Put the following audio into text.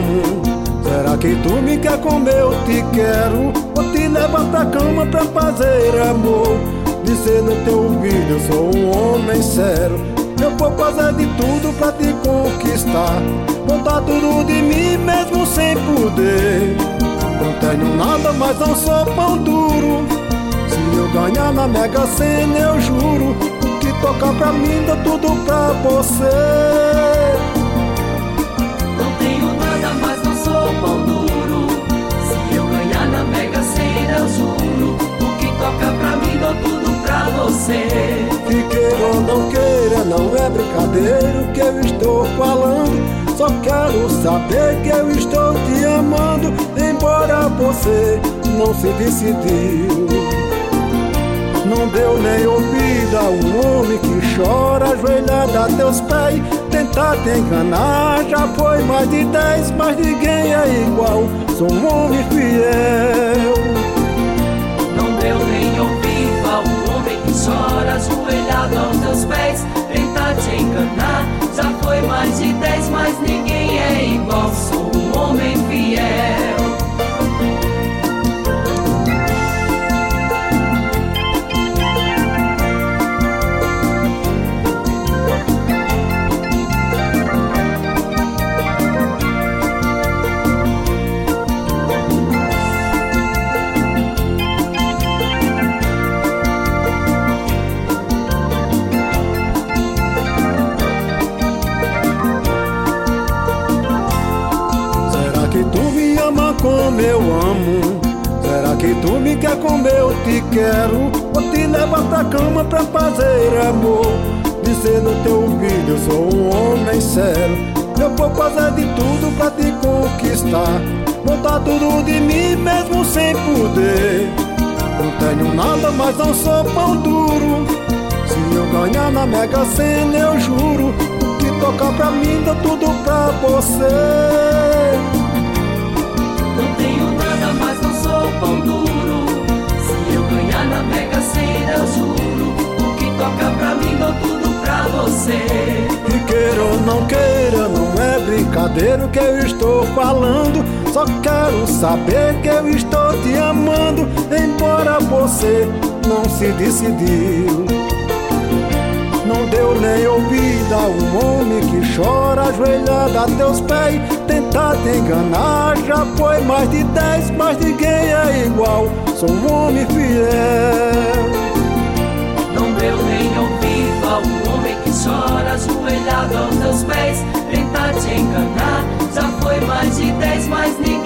amo. Será que tu me quer como eu te quero? Vou te levar pra cama pra fazer amor. Dizer no teu ouvido eu sou um homem sério. Eu vou fazer de tudo pra te conquistar. Vou dar tudo de mim mesmo sem poder. Não tenho nada, mas não sou pão duro. Se eu ganhar na Mega Sena eu juro, o que tocar pra mim dá tudo pra você. Não tenho nada, mas não sou pão duro. Se eu ganhar na Mega Sena eu juro, o que toca pra mim dou tudo pra você. Que queira ou não queira, não é brincadeira o que eu estou falando. Só quero saber que eu estou te amando, embora você não se decidiu. Não deu nem ouvido a um homem que chora ajoelhado a teus pés. Tentar te enganar já foi mais de 10, mas ninguém é igual, sou um homem fiel. Não deu nem ouvido a um homem que chora ajoelhado aos teus pés. Tentar te enganar já foi mais de 10, mas ninguém é igual, sou um homem fiel. Que tu me ama como eu amo? Será que tu me quer como eu te quero? Vou te levar pra cama pra fazer amor. Dizer no teu ouvido eu sou um homem sério. Eu vou fazer de tudo pra te conquistar. Vou dar tudo de mim mesmo sem poder. Não tenho nada, mas não sou pão duro. Se eu ganhar na Mega Sena eu juro, o que tocar pra mim dá tudo pra você. Não tenho nada, mas não sou pão duro. Se eu ganhar na Mega Sena eu juro, o que toca pra mim dou tudo pra você. Que queira ou não queira, não é brincadeira o que eu estou falando. Só quero saber que eu estou te amando, embora você não se decidiu. Não deu nem ouvido a um homem que chora ajoelhado a teus pés. Tentar te enganar já foi mais de 10, mas ninguém é igual, sou um homem fiel. Não deu nem ouvido a um homem que chora ajoelhado aos teus pés. Tentar te enganar já foi mais de 10, mas ninguém